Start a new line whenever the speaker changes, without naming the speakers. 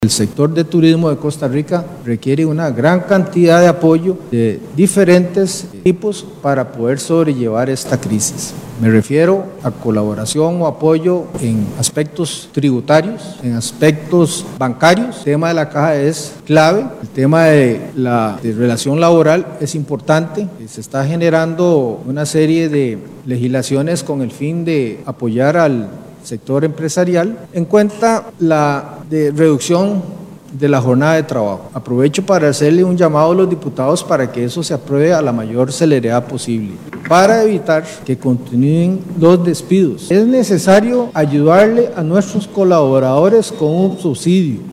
El sector de turismo de Costa Rica requiere una gran cantidad de apoyo de diferentes tipos para poder sobrellevar esta crisis. Me refiero a colaboración o apoyo en aspectos tributarios, en aspectos bancarios. El tema de la caja es clave. El tema de la relación laboral es importante. Se está generando una serie de legislaciones con el fin de apoyar al sector empresarial en cuenta la reducción de la jornada de trabajo. Aprovecho para hacerle un llamado a los diputados para que eso se apruebe a la mayor celeridad posible, para evitar que continúen los despidos. Es necesario ayudarle a nuestros colaboradores con un subsidio.